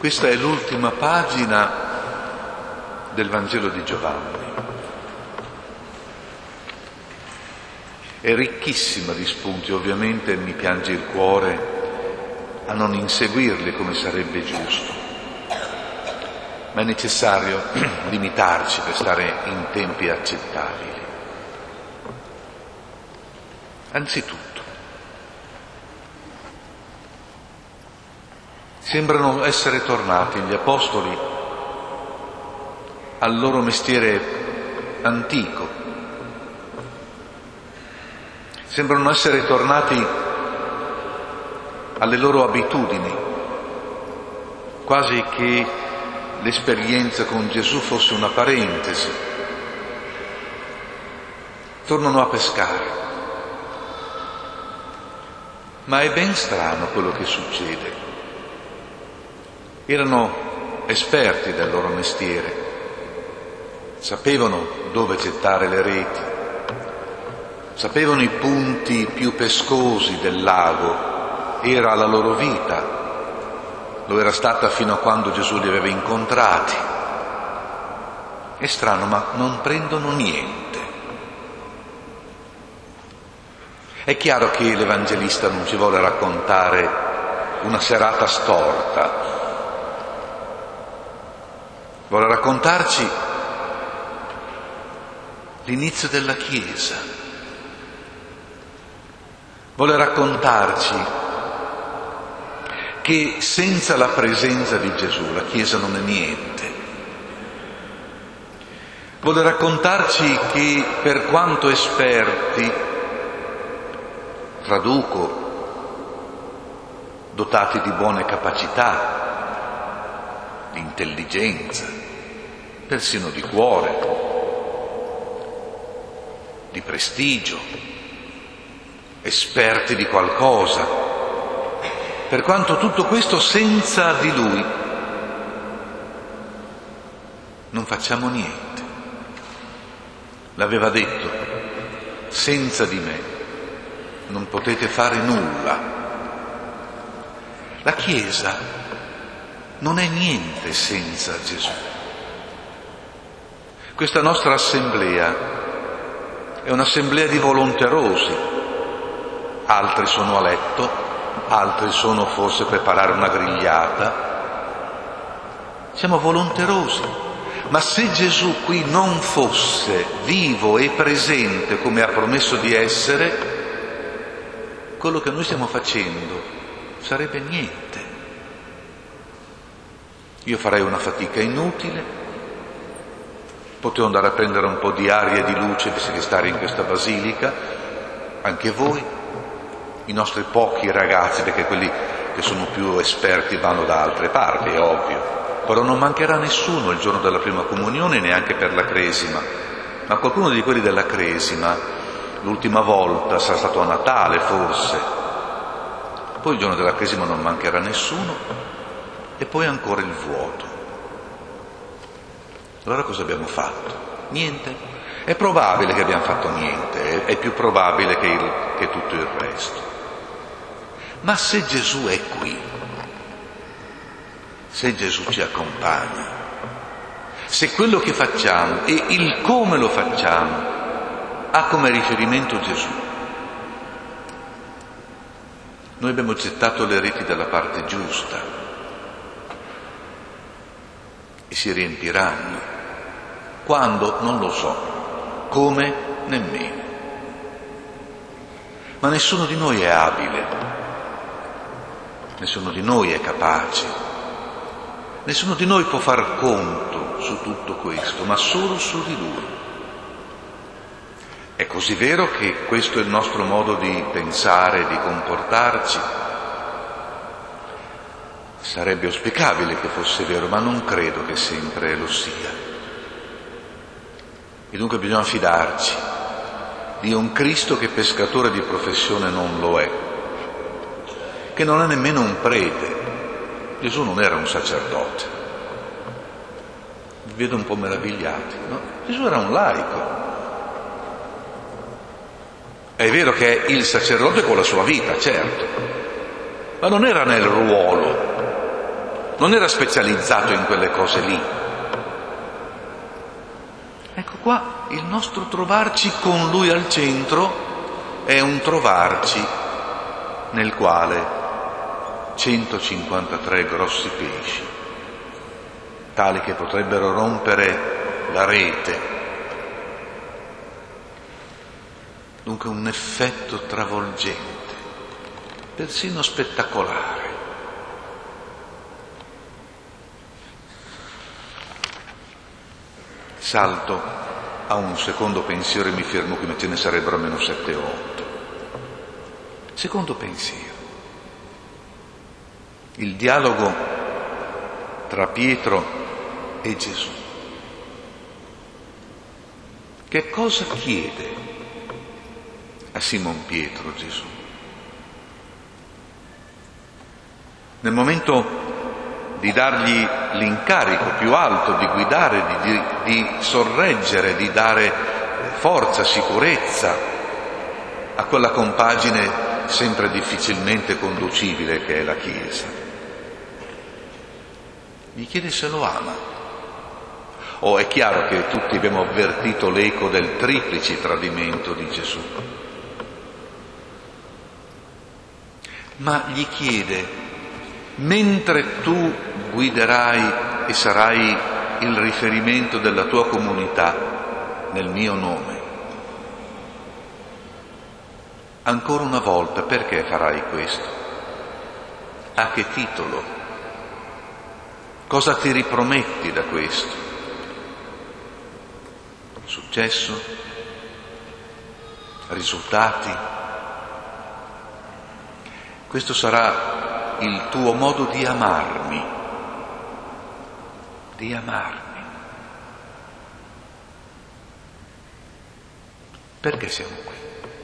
Questa è l'ultima pagina del Vangelo di Giovanni. È ricchissima di spunti, ovviamente mi piange il cuore a non inseguirli come sarebbe giusto, ma è necessario limitarci per stare in tempi accettabili. Anzitutto, sembrano essere tornati gli apostoli al loro mestiere antico, sembrano essere tornati alle loro abitudini, quasi che l'esperienza con Gesù fosse una parentesi. Tornano a pescare. Ma è ben strano quello che succede. Erano esperti del loro mestiere, sapevano dove gettare le reti, sapevano i punti più pescosi del lago, era la loro vita, lo era stata fino a quando Gesù li aveva incontrati. È strano, ma non prendono niente. È chiaro che l'Evangelista non ci vuole raccontare una serata storta, vuole raccontarci l'inizio della Chiesa, vuole raccontarci che senza la presenza di Gesù la Chiesa non è niente. Vuole raccontarci che per quanto esperti, traduco, dotati di buone capacità, di intelligenza, persino di cuore, di prestigio, esperti di qualcosa, per quanto tutto questo senza di Lui non facciamo niente. L'aveva detto, senza di me non potete fare nulla. La Chiesa non è niente senza Gesù. Questa nostra assemblea è un'assemblea di volonterosi, altri sono a letto, altri sono forse a preparare una grigliata. Siamo volonterosi, ma se Gesù qui non fosse vivo e presente come ha promesso di essere, quello che noi stiamo facendo sarebbe niente. Io farei una fatica inutile, potevo andare a prendere un po' di aria e di luce invece che stare in questa basilica, anche voi, i nostri pochi ragazzi, perché quelli che sono più esperti vanno da altre parti, è ovvio, però non mancherà nessuno il giorno della prima comunione, neanche per la Cresima, ma qualcuno di quelli della Cresima l'ultima volta sarà stato a Natale forse, poi il giorno della Cresima non mancherà nessuno, e poi ancora il vuoto. Allora cosa abbiamo fatto? Niente. È probabile che abbiamo fatto niente, è più probabile che tutto il resto. Ma se Gesù è qui, se Gesù ci accompagna, se quello che facciamo e il come lo facciamo ha come riferimento Gesù, noi abbiamo gettato le reti dalla parte giusta, e si riempiranno. Quando? Non lo so. Come? Nemmeno. Ma nessuno di noi è abile, nessuno di noi è capace, nessuno di noi può far conto su tutto questo, ma solo su di Lui. È così vero che questo è il nostro modo di pensare, di comportarci. Sarebbe auspicabile che fosse vero, ma non credo che sempre lo sia. E dunque bisogna fidarci di un Cristo che pescatore di professione non lo è, che non è nemmeno un prete. Gesù non era un sacerdote. Vi vedo un po' meravigliati, no? Gesù era un laico. È vero che è il sacerdote con la sua vita, certo, ma non era nel ruolo. non era specializzato in quelle cose lì. Ecco qua il nostro trovarci con Lui al centro è un trovarci nel quale 153 grossi pesci, tali che potrebbero rompere la rete. Dunque un effetto travolgente, persino spettacolare. Salto a un secondo pensiero e mi fermo qui, ma ce ne sarebbero almeno 7 o 8. Secondo pensiero. Il dialogo tra Pietro e Gesù. Che cosa chiede a Simon Pietro Gesù? Nel momento di dargli l'incarico più alto, di guidare, di sorreggere, di dare forza, sicurezza a quella compagine sempre difficilmente conducibile che è la Chiesa. Gli chiede se lo ama. È chiaro che tutti abbiamo avvertito l'eco del triplice tradimento di Gesù. Ma gli chiede: mentre tu guiderai e sarai il riferimento della tua comunità nel mio nome, ancora una volta perché farai questo? A che titolo? Cosa ti riprometti da questo? Successo? Risultati? Questo sarà il tuo modo di amarmi, Perché siamo qui?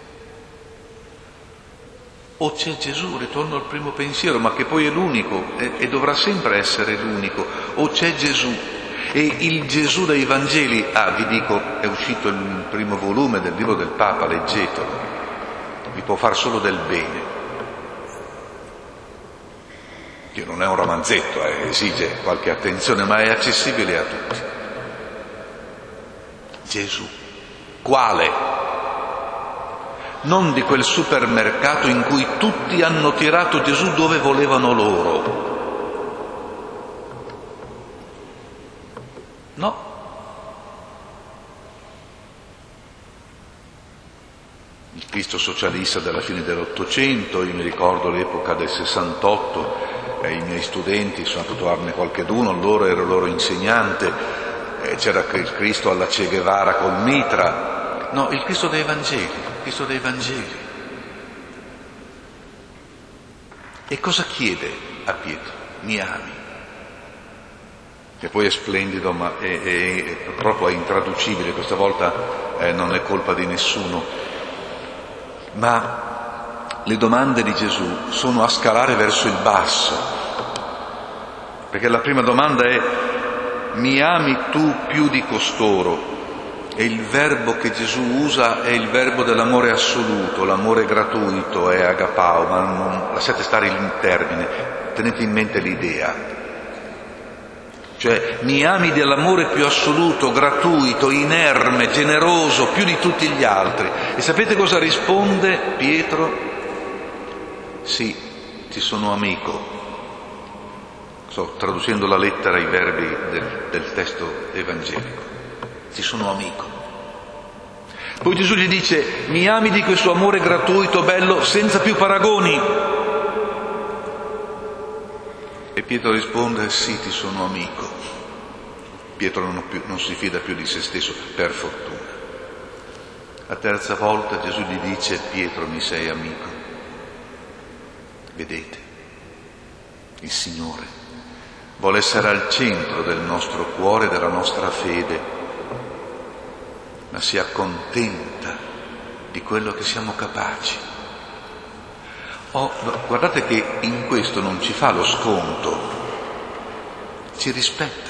O c'è Gesù, ritorno al primo pensiero, ma che poi è l'unico e dovrà sempre essere l'unico, o c'è Gesù. E il Gesù dei Vangeli, vi dico, è uscito il primo volume del libro del Papa, leggetelo, vi può far solo del bene. Che non è un romanzetto, esige qualche attenzione, ma è accessibile a tutti. Gesù. Quale? Non di quel supermercato in cui tutti hanno tirato Gesù dove volevano loro. No. Il Cristo socialista della fine dell'Ottocento, io mi ricordo l'epoca del 68, i miei studenti, sono potuto trovarne qualcheduno, loro ero loro insegnante, c'era il Cristo alla Che Guevara col mitra. No, il Cristo dei Vangeli. E cosa chiede a Pietro? Mi ami. Che poi è splendido, ma purtroppo è intraducibile, questa volta non è colpa di nessuno. Ma le domande di Gesù sono a scalare verso il basso, perché la prima domanda è: mi ami tu più di costoro? E il verbo che Gesù usa è il verbo dell'amore assoluto, l'amore gratuito, è agapao, ma non lasciate stare il termine, tenete in mente l'idea. Cioè, mi ami dell'amore più assoluto, gratuito, inerme, generoso, più di tutti gli altri. E sapete cosa risponde Pietro? Sì, ti sono amico. Sto traducendo la lettera, i verbi del testo evangelico. Ti sono amico. Poi Gesù gli dice: mi ami di questo amore gratuito, bello, senza più paragoni? E Pietro risponde: sì, ti sono amico. Pietro non si fida più di se stesso, per fortuna. La terza volta Gesù gli dice: Pietro, mi sei amico. Vedete, il Signore vuole essere al centro del nostro cuore, della nostra fede, ma si accontenta di quello che siamo capaci. Guardate che in questo non ci fa lo sconto, ci rispetta.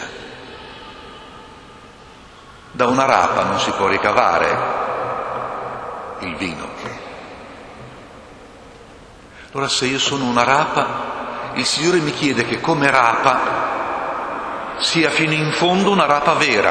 Da una rapa non si può ricavare il vino. Allora, se io sono una rapa, il Signore mi chiede che come rapa sia fino in fondo una rapa vera.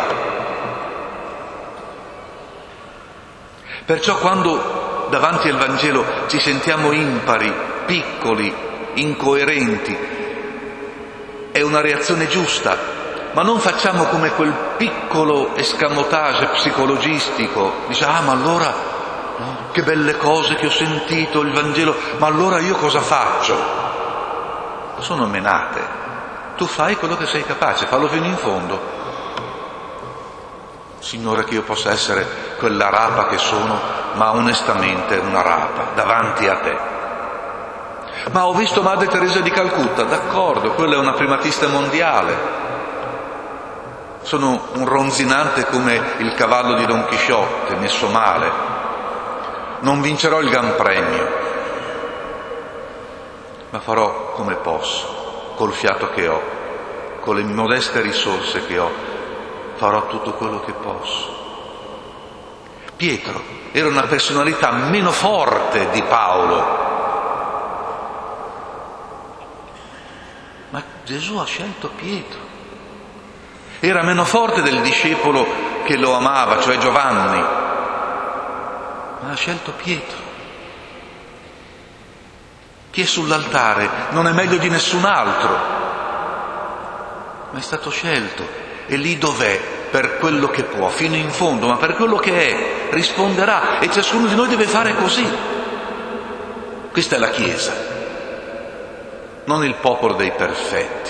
Perciò quando davanti al Vangelo ci sentiamo impari, piccoli, incoerenti, è una reazione giusta, ma non facciamo come quel piccolo escamotage psicologistico. Dice, ma allora, no, che belle cose che ho sentito, il Vangelo, ma allora io cosa faccio? Sono menate. Tu fai quello che sei capace, fallo fino in fondo. Signore, che io possa essere quella rapa che sono, ma onestamente una rapa, davanti a te. Ma ho visto Madre Teresa di Calcutta, d'accordo, quella è una primatista mondiale. Sono un ronzinante come il cavallo di Don Chisciotte, messo male. Non vincerò il Gran Premio, ma farò come posso, col fiato che ho, con le modeste risorse che ho, farò tutto quello che posso. Pietro era una personalità meno forte di Paolo, ma Gesù ha scelto Pietro. Era meno forte del discepolo che lo amava, cioè Giovanni, ma ha scelto Pietro. Chi è sull'altare non è meglio di nessun altro, ma è stato scelto. E lì dov'è? Per quello che può, fino in fondo, ma per quello che è, risponderà, e ciascuno di noi deve fare così. Questa è la Chiesa, non il popolo dei perfetti,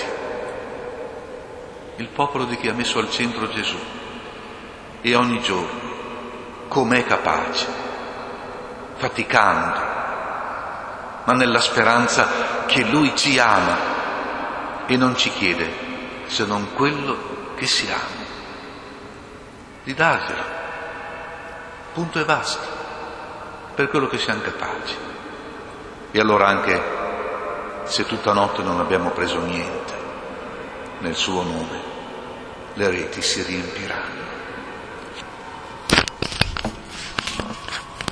il popolo di chi ha messo al centro Gesù e ogni giorno, com'è capace, faticando, ma nella speranza che Lui ci ama e non ci chiede se non quello che siamo, di darglielo, punto e basta, per quello che siamo capaci. E allora anche se tutta notte non abbiamo preso niente, nel suo nome le reti si riempiranno.